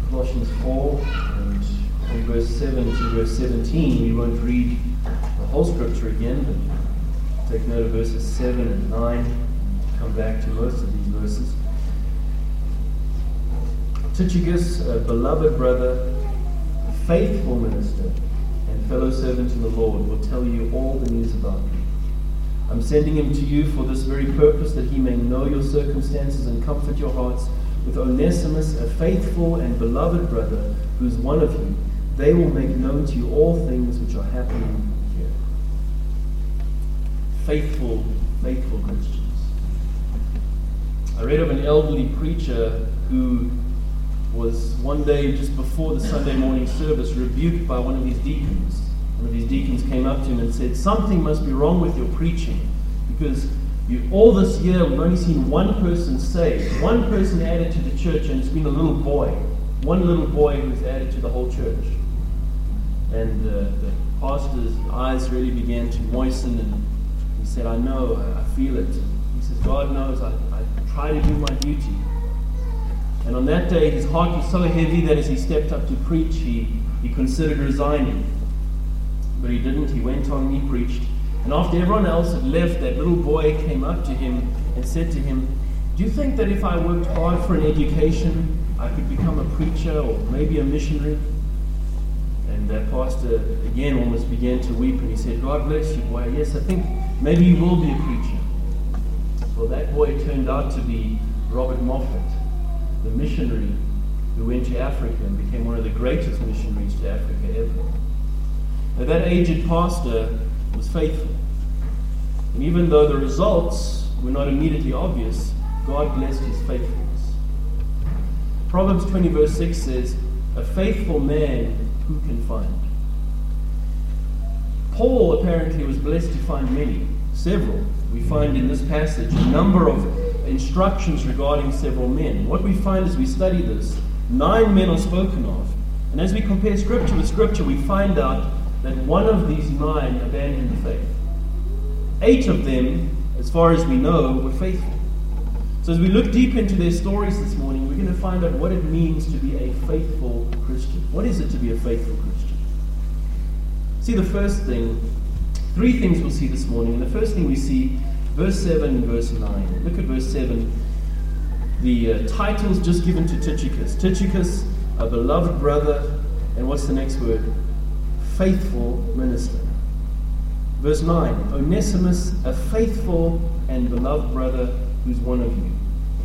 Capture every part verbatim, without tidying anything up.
Colossians four, and from verse seven to verse seventeen. We won't read the whole scripture again, but take note of verses seven and nine. Come back to most of these verses. Tychicus, a beloved brother, a faithful minister, and fellow servant in the Lord, will tell you all the news about me. I'm sending him to you for this very purpose, that he may know your circumstances and comfort your hearts. With Onesimus, a faithful and beloved brother, who's one of you, they will make known to you all things which are happening here. Faithful, faithful Christians. I read of an elderly preacher who was one day just before the Sunday morning service rebuked by one of his deacons. One of his deacons came up to him and said, "Something must be wrong with your preaching, because you, all this year we've only seen one person saved, one person added to the church, and it's been a little boy, one little boy who's added to the whole church." And uh, the pastor's eyes really began to moisten, and he said, "I know, I, I feel it." He says, "God knows, I, I try to do my duty." And on that day, his heart was so heavy that as he stepped up to preach, he, he considered resigning. But he didn't. He went on and he preached. And after everyone else had left, that little boy came up to him and said to him, "Do you think that if I worked hard for an education, I could become a preacher or maybe a missionary?" And that pastor again almost began to weep, and he said, "God bless you, boy. Yes, I think maybe you will be a preacher." Well, that boy turned out to be Robert Moffat, the missionary who went to Africa and became one of the greatest missionaries to Africa ever. Now, that aged pastor was faithful. And even though the results were not immediately obvious, God blessed his faithfulness. Proverbs twenty verse six says, "A faithful man who can find?" Paul apparently was blessed to find many, several. We find in this passage a number of instructions regarding several men. What we find as we study this, nine men are spoken of. And as we compare scripture with scripture, we find out that one of these nine abandoned the faith. Eight of them, as far as we know, were faithful. So as we look deep into their stories this morning, we're going to find out what it means to be a faithful Christian. What is it to be a faithful Christian? See, the first thing, three things we'll see this morning. And the first thing we see, verse seven and verse nine. Look at verse seven. The uh, titles just given to Tychicus. Tychicus, a beloved brother, and what's the next word? Faithful minister. Verse nine, Onesimus, a faithful and beloved brother who's one of you.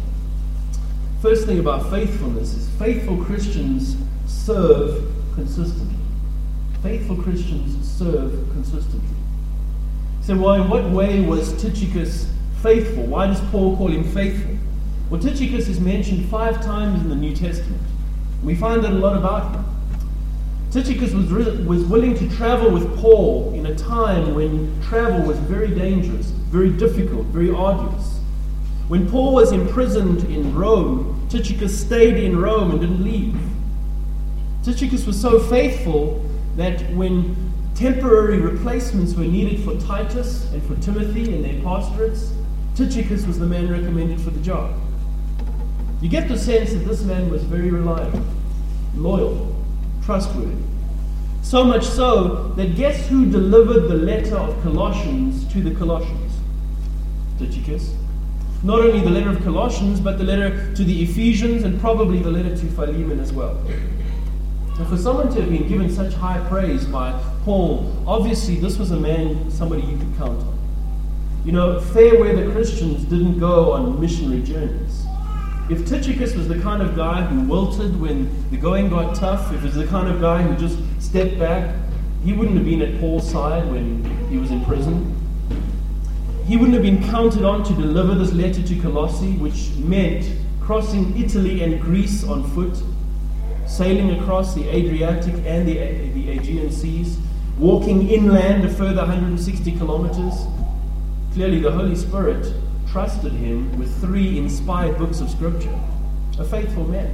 First thing about faithfulness is faithful Christians serve consistently. Faithful Christians serve consistently. So, well, in what way was Tychicus faithful? Why does Paul call him faithful? Well, Tychicus is mentioned five times in the New Testament. We find out a lot about him. Tychicus was, was willing to travel with Paul in a time when travel was very dangerous, very difficult, very arduous. When Paul was imprisoned in Rome, Tychicus stayed in Rome and didn't leave. Tychicus was so faithful that when temporary replacements were needed for Titus and for Timothy in their pastorates, Tychicus was the man recommended for the job. You get the sense that this man was very reliable, loyal, trustworthy. So much so that guess who delivered the letter of Colossians to the Colossians? Tychicus. Not only the letter of Colossians, but the letter to the Ephesians and probably the letter to Philemon as well. And for someone to have been given such high praise by Paul, obviously this was a man, somebody you could count on. You know, fair weather Christians didn't go on missionary journeys. If Tychicus was the kind of guy who wilted when the going got tough, if he was the kind of guy who just stepped back, he wouldn't have been at Paul's side when he was in prison. He wouldn't have been counted on to deliver this letter to Colossae, which meant crossing Italy and Greece on foot, sailing across the Adriatic and the, the Aegean seas, walking inland a further one hundred sixty kilometers. Clearly the Holy Spirit trusted him with three inspired books of Scripture. A faithful man.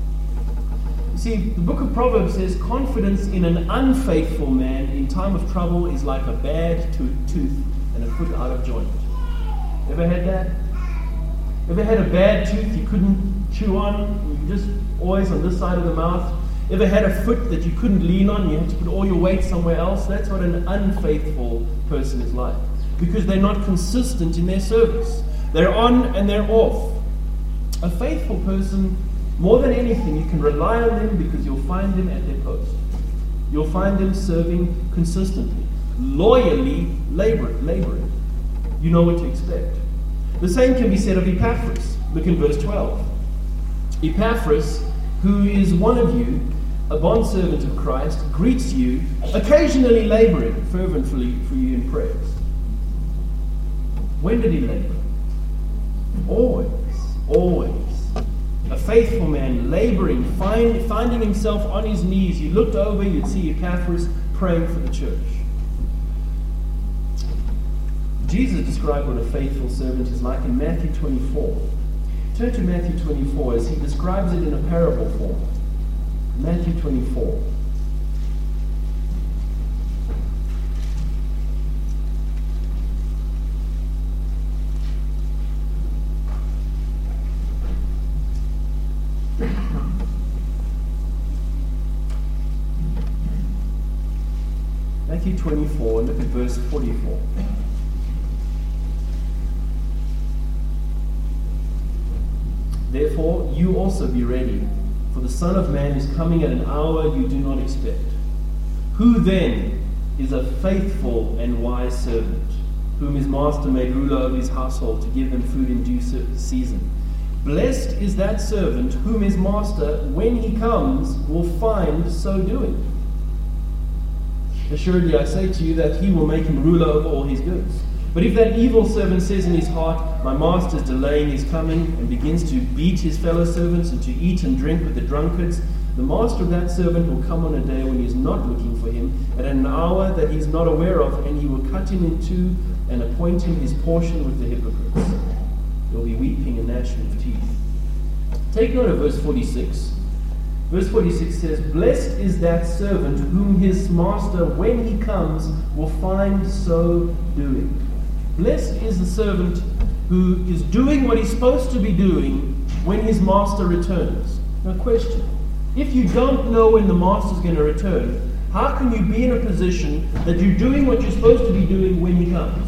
You see, the book of Proverbs says confidence in an unfaithful man in time of trouble is like a bad to- tooth and a foot out of joint. Ever had that? Ever had a bad tooth you couldn't chew on, you're just always on this side of the mouth? Ever had a foot that you couldn't lean on, you had to put all your weight somewhere else? That's what an unfaithful person is like, because they're not consistent in their service. They're on and they're off. A faithful person, more than anything, you can rely on them because you'll find them at their post. You'll find them serving consistently, loyally labor, laboring. You know what to expect. The same can be said of Epaphras. Look in verse twelve. Epaphras, who is one of you, a bondservant of Christ, greets you, occasionally laboring fervently for you in prayers. When did he labor? Always, always. A faithful man laboring, find, finding himself on his knees. You looked over, you'd see Epaphras praying for the church. Jesus described what a faithful servant is like in Matthew twenty-four. Turn to Matthew twenty-four as he describes it in a parable form. Matthew twenty-four. Matthew twenty-four, look at verse forty-four. Therefore, you also be ready, for the Son of Man is coming at an hour you do not expect. Who then is a faithful and wise servant, whom his master made ruler over his household to give them food in due season? Blessed is that servant whom his master, when he comes, will find so doing. Assuredly, I say to you that he will make him ruler over all his goods. But if that evil servant says in his heart, my master is delaying his coming, and begins to beat his fellow servants and to eat and drink with the drunkards, the master of that servant will come on a day when he is not looking for him, at an hour that he is not aware of, and he will cut him in two and appoint him his portion with the hypocrites. There will be weeping and gnashing of teeth. Take note of verse forty-six. Verse forty-six says, blessed is that servant whom his master, when he comes, will find so doing. Blessed is the servant who is doing what he's supposed to be doing when his master returns. Now question, if you don't know when the master's going to return, how can you be in a position that you're doing what you're supposed to be doing when he comes?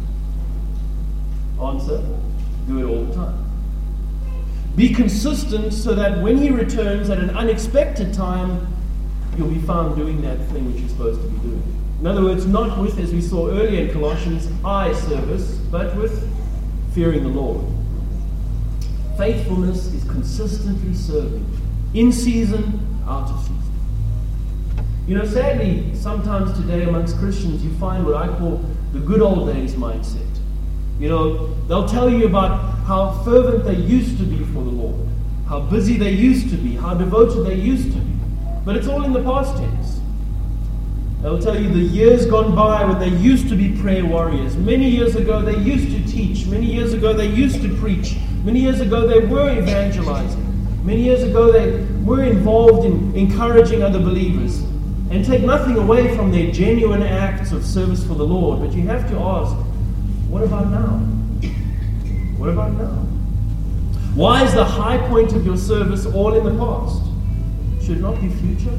Answer, do it all the time. Be consistent so that when he returns at an unexpected time, you'll be found doing that thing which you're supposed to be doing. In other words, not with, as we saw earlier in Colossians, eye service, but with fearing the Lord. Faithfulness is consistently serving, in season, out of season. You know, sadly, sometimes today amongst Christians, you find what I call the good old days mindset. You know, they'll tell you about how fervent they used to be for the Lord, how busy they used to be, how devoted they used to be. But it's all in the past tense. They'll tell you the years gone by when they used to be prayer warriors. Many years ago they used to teach. Many years ago they used to preach. Many years ago they were evangelizing. Many years ago they were involved in encouraging other believers. And take nothing away from their genuine acts of service for the Lord. But you have to ask, what about now? What about now? Why is the high point of your service all in the past? Should it not be future?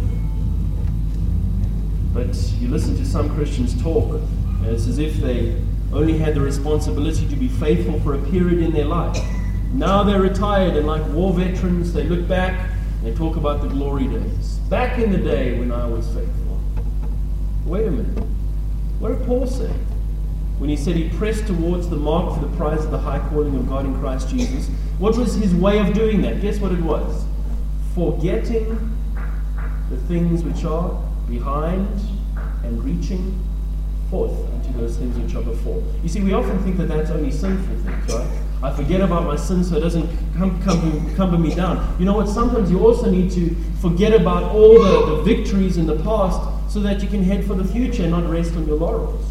But you listen to some Christians talk, and it's as if they only had the responsibility to be faithful for a period in their life. Now they're retired, and like war veterans, they look back and they talk about the glory days. Back in the day when I was faithful. Wait a minute. What did Paul say? When he said he pressed towards the mark for the prize of the high calling of God in Christ Jesus, what was his way of doing that? Guess what it was? Forgetting the things which are behind and reaching forth unto those things which are before. You see, we often think that that's only sinful things, right? I forget about my sin so it doesn't come, come, cumber me down. You know what? Sometimes you also need to forget about all the, the victories in the past so that you can head for the future and not rest on your laurels.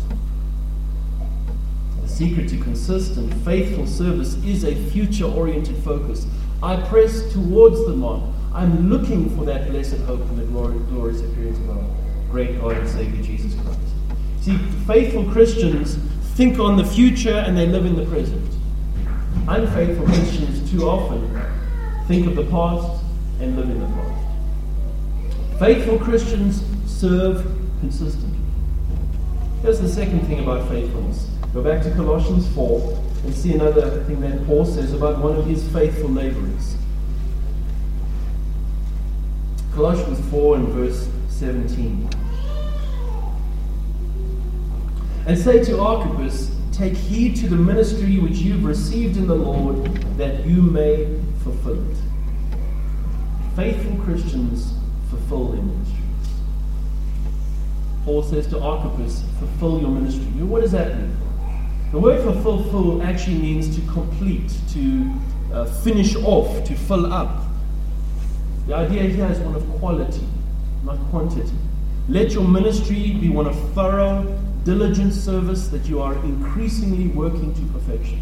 The secret to consistent, faithful service is a future-oriented focus. I press towards the mark. I'm looking for that blessed hope and the glorious appearance of our great God and Savior Jesus Christ. See, faithful Christians think on the future and they live in the present. Unfaithful Christians too often think of the past, and live in the past. Faithful Christians serve consistently. Here's the second thing about faithfulness. Go back to Colossians four and see another thing that Paul says about one of his faithful laborers. Colossians four and verse seventeen. And say to Archippus, take heed to the ministry which you've received in the Lord, that you may fulfill it. Faithful Christians fulfill their ministries. Paul says to Archippus, fulfill your ministry. What does that mean? The word for fulfill actually means to complete, to uh, finish off, to fill up. The idea here is one of quality, not quantity. Let your ministry be one of thorough, diligent service that you are increasingly working to perfection.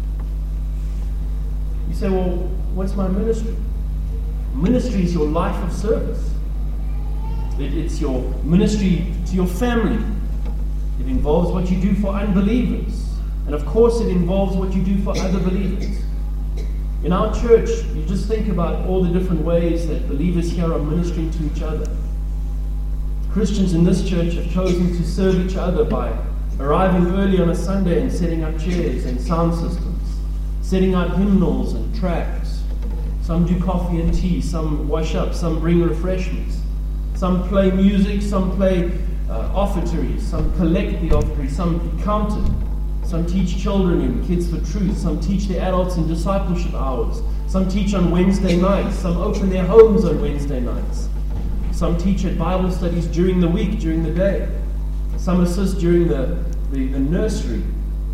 You say, well, what's my ministry? Ministry is your life of service. It, it's your ministry to your family. It involves what you do for unbelievers. And of course it involves what you do for other believers. In our church, you just think about all the different ways that believers here are ministering to each other. Christians in this church have chosen to serve each other by arriving early on a Sunday and setting up chairs and sound systems, setting out hymnals and tracts. Some do coffee and tea, some wash up, some bring refreshments. Some play music, some play uh, offertories, some collect the offertory, some count it. Some teach children in Kids for Truth, some teach their adults in discipleship hours, some teach on Wednesday nights, some open their homes on Wednesday nights. Some teach at Bible studies during the week, during the day. Some assist during the, the, the nursery.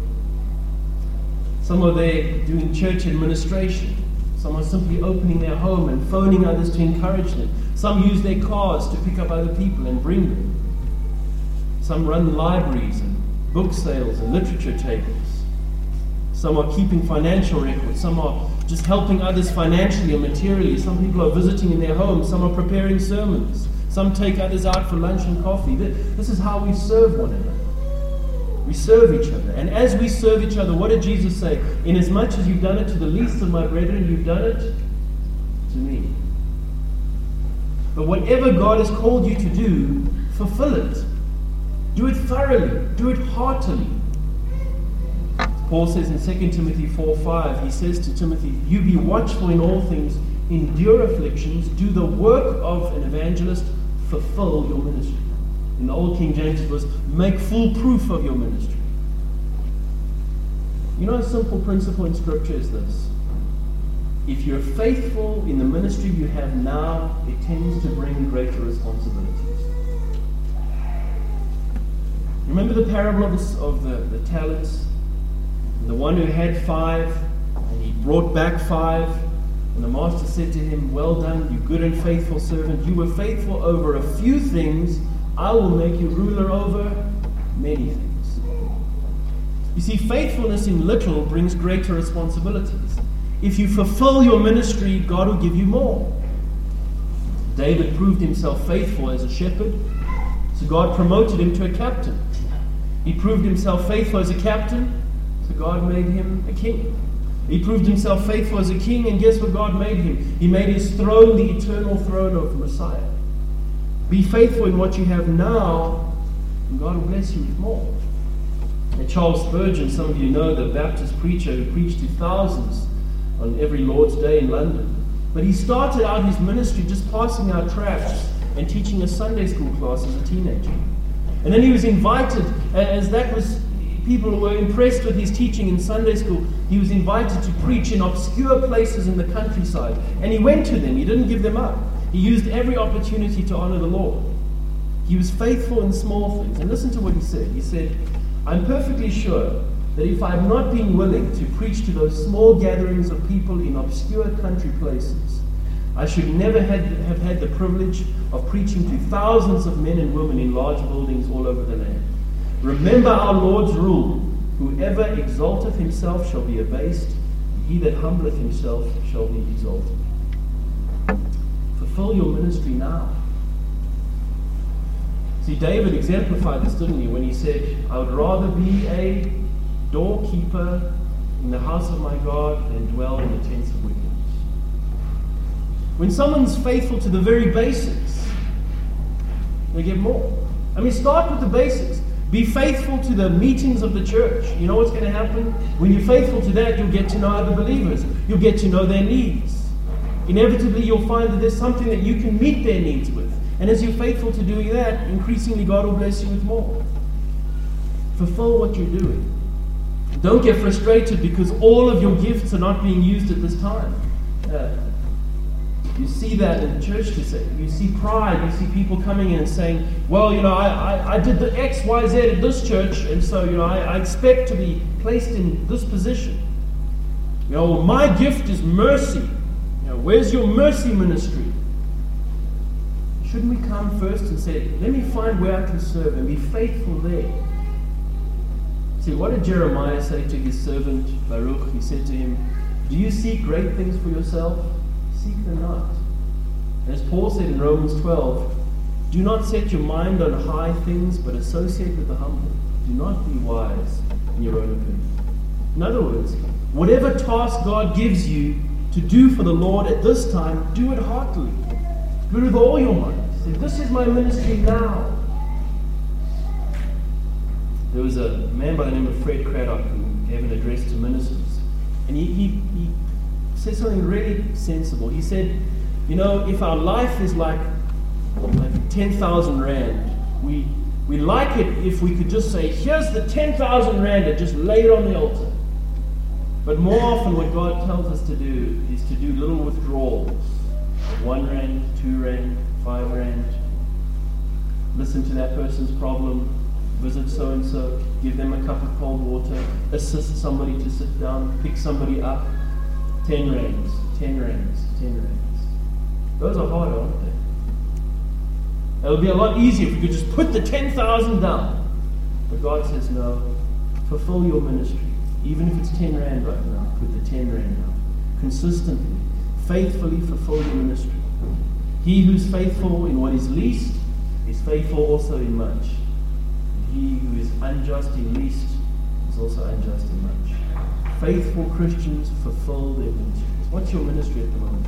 Some are there doing church administration. Some are simply opening their home and phoning others to encourage them. Some use their cars to pick up other people and bring them. Some run libraries and book sales and literature tables. Some are keeping financial records. Some are just helping others financially and materially. Some people are visiting in their homes. Some are preparing sermons. Some take others out for lunch and coffee. This is how we serve one another. We serve each other. And as we serve each other, what did Jesus say? Inasmuch as you've done it to the least of my brethren, you've done it to me. But whatever God has called you to do, fulfill it. Do it thoroughly. Do it heartily. Paul says in Second Timothy four five, he says to Timothy, you be watchful in all things, endure afflictions, do the work of an evangelist, fulfill your ministry. In the Old King James it was, make full proof of your ministry. You know, a simple principle in Scripture is this. If you're faithful in the ministry you have now, it tends to bring greater responsibilities. Remember the parable of the, of the, the talents? The one who had five, and he brought back five, and the master said to him, well done, you good and faithful servant. You were faithful over a few things. I will make you ruler over many things. You see, faithfulness in little brings greater responsibilities. If you fulfill your ministry, God will give you more. David proved himself faithful as a shepherd, so God promoted him to a captain. He proved himself faithful as a captain, so God made him a king. He proved himself faithful as a king, and guess what God made him? He made his throne the eternal throne of Messiah. Be faithful in what you have now, and God will bless you with more. And Charles Spurgeon, some of you know, the Baptist preacher who preached to thousands on every Lord's Day in London. But he started out his ministry just passing out tracts and teaching a Sunday school class as a teenager. And then he was invited, as that was, people were impressed with his teaching in Sunday school, he was invited to preach in obscure places in the countryside. And he went to them, he didn't give them up. He used every opportunity to honor the Lord. He was faithful in small things. And listen to what he said. He said, I'm perfectly sure that if I had not been willing to preach to those small gatherings of people in obscure country places, I should never had, have had the privilege of preaching to thousands of men and women in large buildings all over the land. Remember our Lord's rule, whoever exalteth himself shall be abased, and he that humbleth himself shall be exalted. Fulfill your ministry now. See, David exemplified this, didn't he, when he said, I would rather be a doorkeeper in the house of my God than dwell in the tents of wickedness. When someone's faithful to the very basics, they get more. I mean, start with the basics. Be faithful to the meetings of the church. You know what's going to happen? When you're faithful to that, you'll get to know other believers. You'll get to know their needs. Inevitably, you'll find that there's something that you can meet their needs with. And as you're faithful to doing that, increasingly God will bless you with more. Fulfill what you're doing. Don't get frustrated because all of your gifts are not being used at this time. Uh, You see that in the church today. You see pride. You see people coming in and saying, well, you know, I, I, I did the X, Y, Z at this church, and so, you know, I, I expect to be placed in this position. You know, well, my gift is mercy. You know, where's your mercy ministry? Shouldn't we come first and say, let me find where I can serve and be faithful there? See, what did Jeremiah say to his servant Baruch? He said to him, do you seek great things for yourself? Seek them not. And as Paul said in Romans twelve, do not set your mind on high things, but associate with the humble. Do not be wise in your own opinion. In other words, whatever task God gives you to do for the Lord at this time, do it heartily. Do it with all your might. Say, this is my ministry now. There was a man by the name of Fred Craddock who gave an address to ministers. And he, he, he said something really sensible. He said, you know, if our life is like, like ten thousand rand, we, we like it if we could just say, here's the ten thousand rand and just lay it on the altar. But more often what God tells us to do is to do little withdrawals. One rand, two rand, five rand. Listen to that person's problem. Visit so-and-so. Give them a cup of cold water. Assist somebody to sit down. Pick somebody up. Ten rands, ten rands, ten rands. Those are hard, aren't they? It would be a lot easier if we could just put the ten thousand down. But God says, no, fulfill your ministry. Even if it's ten rand right now, put the ten rand down. Consistently, faithfully fulfill your ministry. He who's faithful in what is least is faithful also in much. And he who is unjust in least is also unjust in much. Faithful Christians fulfill their ministries. What's your ministry at the moment?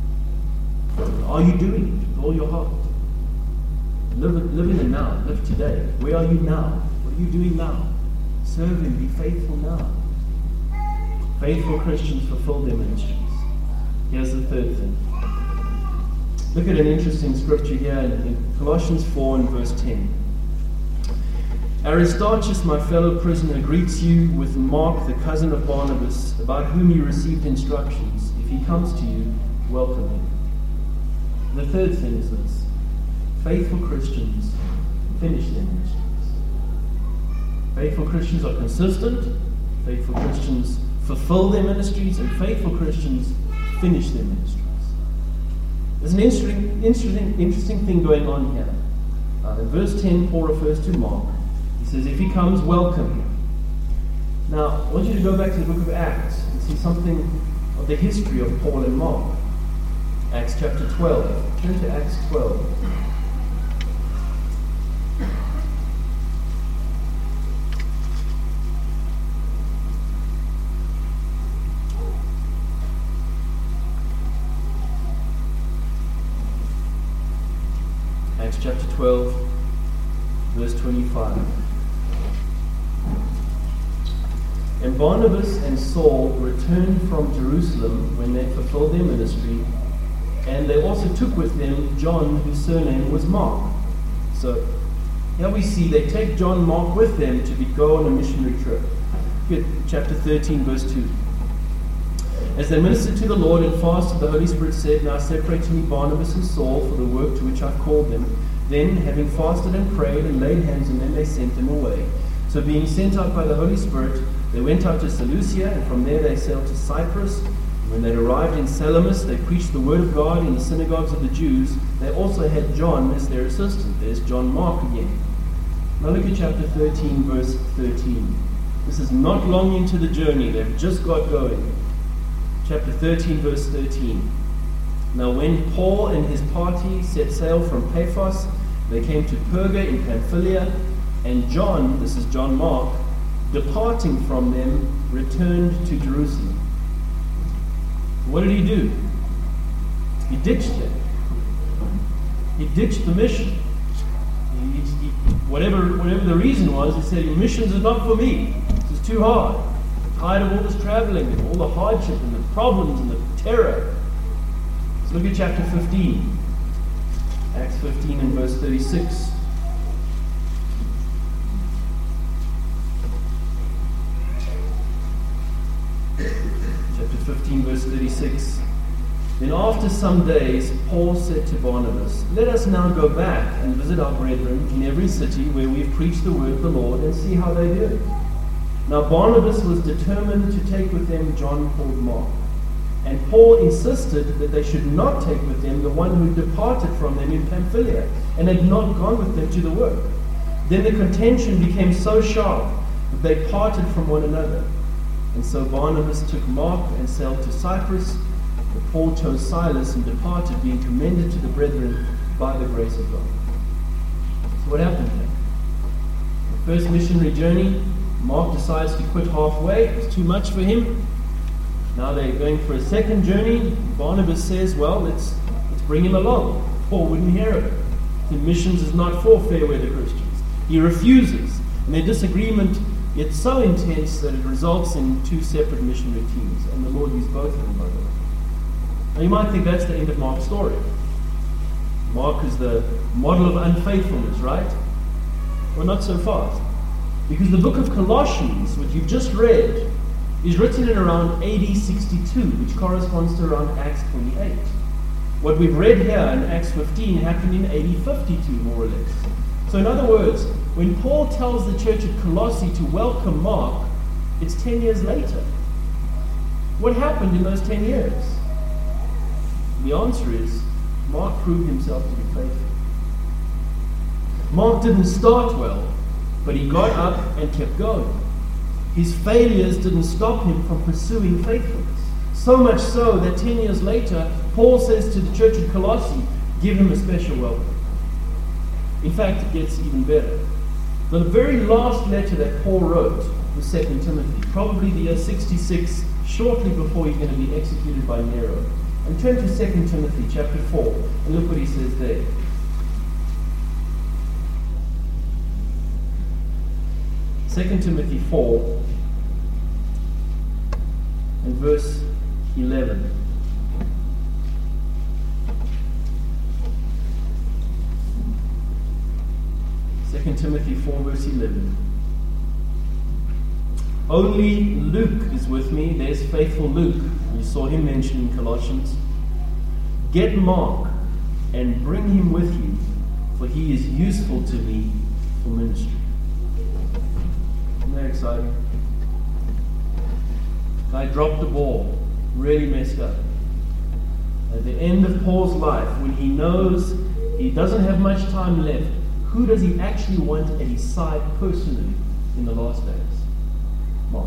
Are you doing it with all your heart? Live, live in the now. Live today. Where are you now? What are you doing now? Serve Him. Be faithful now. Faithful Christians fulfill their ministries. Here's the third thing. Look at an interesting scripture here in Colossians four and verse ten. Aristarchus, my fellow prisoner, greets you with Mark, the cousin of Barnabas, about whom you received instructions. If he comes to you, welcome him. The third thing is this. Faithful Christians finish their ministries. Faithful Christians are consistent. Faithful Christians fulfill their ministries. And faithful Christians finish their ministries. There's an interesting, interesting, interesting thing going on here. Uh, in verse ten, Paul refers to Mark. He says, if he comes, welcome him. Now, I want you to go back to the book of Acts and see something of the history of Paul and Mark. Acts chapter twelve. Turn to Acts twelve. Acts chapter twelve, verse twenty-five. And Barnabas and Saul returned from Jerusalem when they fulfilled their ministry, and they also took with them John, whose surname was Mark. So here we see they take John Mark with them to be, go on a missionary trip. Look at chapter thirteen, verse two. As they ministered to the Lord and fasted, the Holy Spirit said, now separate to me Barnabas and Saul for the work to which I've called them. Then, having fasted and prayed and laid hands on them, they sent them away. So being sent out by the Holy Spirit, they went out to Seleucia, and from there they sailed to Cyprus. And when they arrived in Salamis, they preached the word of God in the synagogues of the Jews. They also had John as their assistant. There's John Mark again. Now look at chapter thirteen, verse thirteen. This is not long into the journey. They've just got going. Chapter thirteen, verse thirteen. Now when Paul and his party set sail from Paphos, they came to Perga in Pamphylia, and John, this is John Mark, departing from them, returned to Jerusalem. What did he do? He ditched them. He ditched the mission. He, he, whatever, whatever the reason was, he said, missions is not for me. This is too hard. I'm tired of all this traveling and all the hardship and the problems and the terror. Let's look at chapter fifteen. Acts fifteen and verse thirty-six. Chapter fifteen, verse thirty-six. Then after some days, Paul said to Barnabas, let us now go back and visit our brethren in every city where we've preached the word of the Lord and see how they do it. Now Barnabas was determined to take with them John called Mark. And Paul insisted that they should not take with them the one who departed from them in Pamphylia and had not gone with them to the work. Then the contention became so sharp that they parted from one another. And so Barnabas took Mark and sailed to Cyprus, but Paul chose Silas and departed, being commended to the brethren by the grace of God. So what happened here? The first missionary journey, Mark decides to quit halfway. It was too much for him. Now they're going for a second journey. Barnabas says, well, let's, let's bring him along. Paul wouldn't hear of it. The missions is not for fair weather Christians. He refuses. And their disagreement gets so intense that it results in two separate missionary teams. And the Lord used both of them, by the way. Now you might think that's the end of Mark's story. Mark is the model of unfaithfulness, right? Well, not so fast. Because the book of Colossians, which you've just read, is written in around A D sixty-two, which corresponds to around Acts twenty-eight. What we've read here in Acts fifteen happened in A D fifty-two, more or less. So in other words, when Paul tells the church at Colossae to welcome Mark, it's ten years later. What happened in those ten years? The answer is, Mark proved himself to be faithful. Mark didn't start well, but he got up and kept going. His failures didn't stop him from pursuing faithfulness. So much so that ten years later, Paul says to the church at Colossae, give him a special welcome. In fact, it gets even better. The very last letter that Paul wrote was Second Timothy, probably the year sixty-six, shortly before he's going to be executed by Nero. And turn to Second Timothy chapter four, and look what he says there. Second Timothy four and verse eleven. Second Timothy four verse eleven. Only Luke is with me. There's faithful Luke. You saw him mentioned in Colossians. Get Mark and bring him with you, for he is useful to me for ministry. Isn't that exciting? Guy dropped the ball, really messed up. At the end of Paul's life, when he knows he doesn't have much time left, who does he actually want at his side personally in the last days? Mark.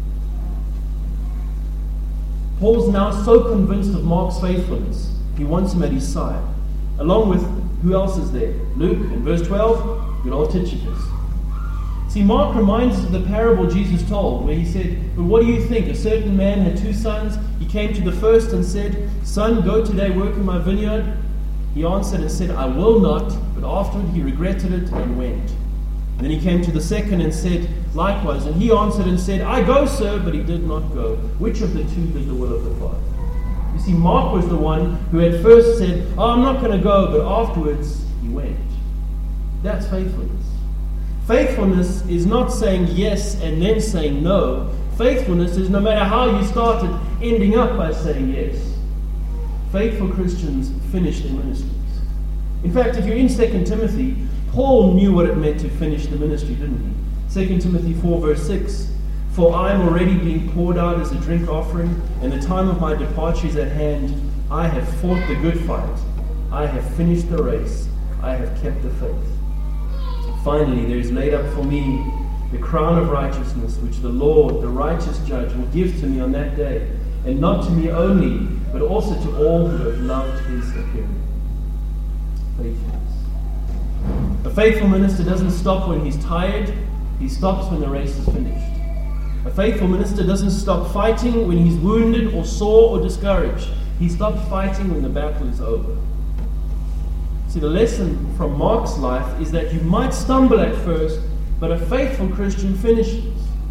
Paul's now so convinced of Mark's faithfulness, he wants him at his side. Along with, who else is there? Luke, in verse twelve, good old Tychicus. See, Mark reminds us of the parable Jesus told, where he said, but what do you think? A certain man had two sons. He came to the first and said, son, go today work in my vineyard. He answered and said, I will not. But afterward he regretted it and went. Then he came to the second and said, likewise. And he answered and said, I go, sir, but he did not go. Which of the two did the will of the Father? You see, Mark was the one who at first said, oh, I'm not going to go, but afterwards he went. That's faithfulness. Faithfulness is not saying yes and then saying no. Faithfulness is no matter how you started, ending up by saying yes. Faithful Christians finish their ministries. In fact, if you're in Second Timothy, Paul knew what it meant to finish the ministry, didn't he? Second Timothy four verse six, for I am already being poured out as a drink offering, and the time of my departure is at hand. I have fought the good fight. I have finished the race. I have kept the faith. Finally, there is laid up for me the crown of righteousness, which the Lord, the righteous judge, will give to me on that day, and not to me only, but also to all who have loved his appearing. Faithfulness. A faithful minister doesn't stop when he's tired, he stops when the race is finished. A faithful minister doesn't stop fighting when he's wounded or sore or discouraged. He stopped fighting when the battle is over. See, the lesson from Mark's life is that you might stumble at first, but a faithful Christian finishes.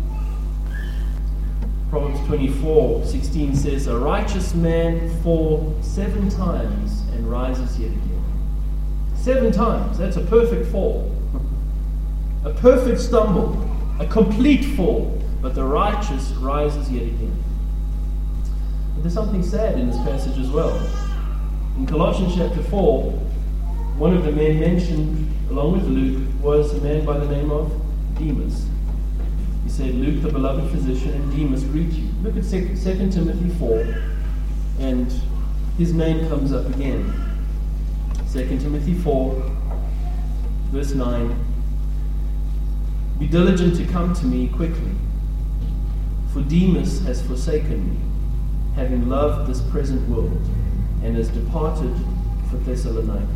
Proverbs twenty-four sixteen says, "A righteous man falls seven times and rises yet again." Seven times. That's a perfect fall. A perfect stumble. A complete fall. But the righteous rises yet again. But there's something sad in this passage as well. In Colossians chapter four, one of the men mentioned, along with Luke, was a man by the name of Demas. He said, "Luke, the beloved physician, and Demas greet you." Look at Second Timothy four, and his name comes up again. Second Timothy four, verse nine. "Be diligent to come to me quickly, for Demas has forsaken me, having loved this present world, and has departed for Thessalonica."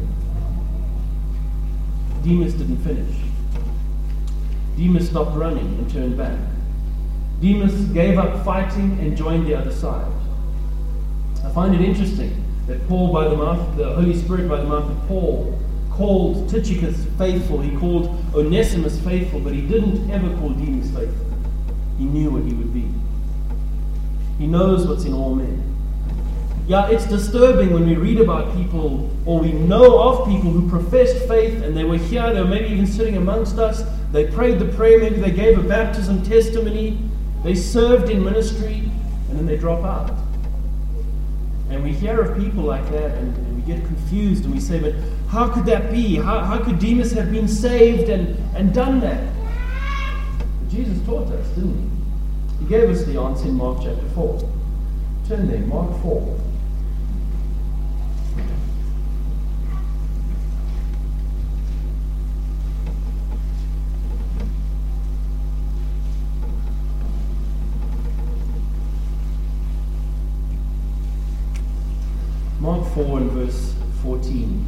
Demas didn't finish. Demas stopped running and turned back. Demas gave up fighting and joined the other side. I find it interesting that Paul, by the mouth, the Holy Spirit, by the mouth of Paul, called Tychicus faithful. He called Onesimus faithful, but he didn't ever call Demas faithful. He knew what he would be. He knows what's in all men. Yeah, it's disturbing when we read about people, or we know of people who professed faith, and they were here, they were maybe even sitting amongst us, they prayed the prayer, maybe they gave a baptism testimony, they served in ministry, and then they drop out. And we hear of people like that, and, and we get confused, and we say, but how could that be? How, how could Demas have been saved and, and done that? But Jesus taught us, didn't he? He gave us the answer in Mark chapter four. Turn there, Mark four. Mark four and verse fourteen.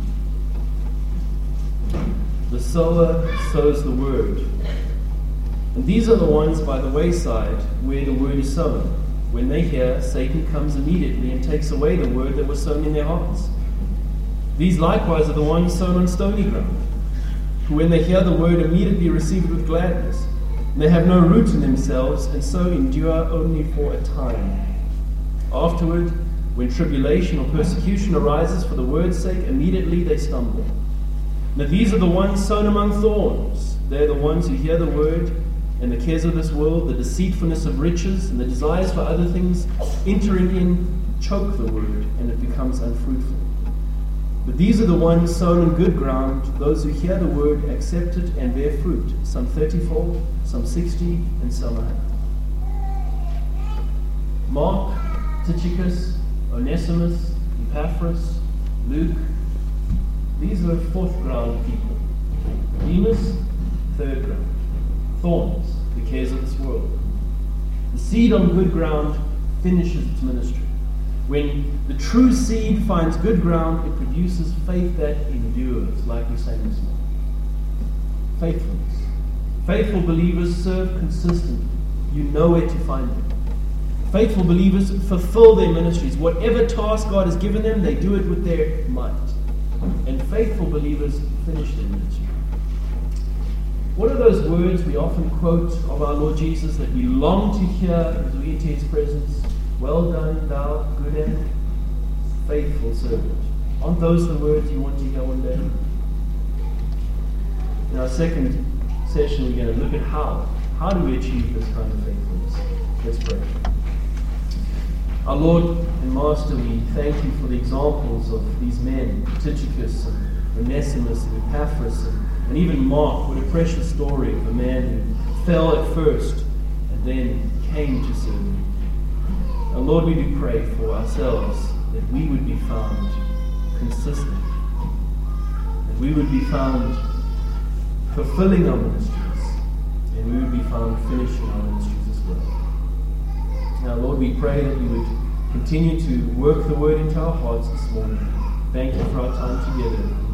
"The sower sows the word. And these are the ones by the wayside where the word is sown. When they hear, Satan comes immediately and takes away the word that was sown in their hearts. These likewise are the ones sown on stony ground, who when they hear the word immediately receive it with gladness. And they have no root in themselves, and so endure only for a time. Afterward, when tribulation or persecution arises for the word's sake, immediately they stumble. Now these are the ones sown among thorns. They are the ones who hear the word, and the cares of this world, the deceitfulness of riches, and the desires for other things, entering in, choke the word, and it becomes unfruitful. But these are the ones sown on good ground, those who hear the word, accept it, and bear fruit, some thirty-fold, some sixty, and some a hundred." Mark, Tychicus, Onesimus, Epaphras, Luke, these were fourth ground people. Demas, third ground. Thorns, the cares of this world. The seed on good ground finishes its ministry. When the true seed finds good ground, it produces faith that endures, like we sang this morning. Faithfulness. Faithful believers serve consistently. You know where to find them. Faithful believers fulfill their ministries. Whatever task God has given them, they do it with their might. And faithful believers finish their ministry. What are those words we often quote of our Lord Jesus that we long to hear as we enter His presence? "Well done, thou good and faithful servant." Aren't those the words you want to hear one day? In our second session, we're going to look at how. How do we achieve this kind of faithfulness? Let's pray. Our Lord and Master, we thank you for the examples of these men, Tychicus and Onesimus and Epaphras and, and even Mark. What a precious story of a man who fell at first and then came to serve you. Our Lord, we do pray for ourselves that we would be found consistent, that we would be found fulfilling our ministries, and we would be found finishing our ministries as well. Now, Lord, we pray that you would continue to work the word into our hearts this morning. Thank you for our time together.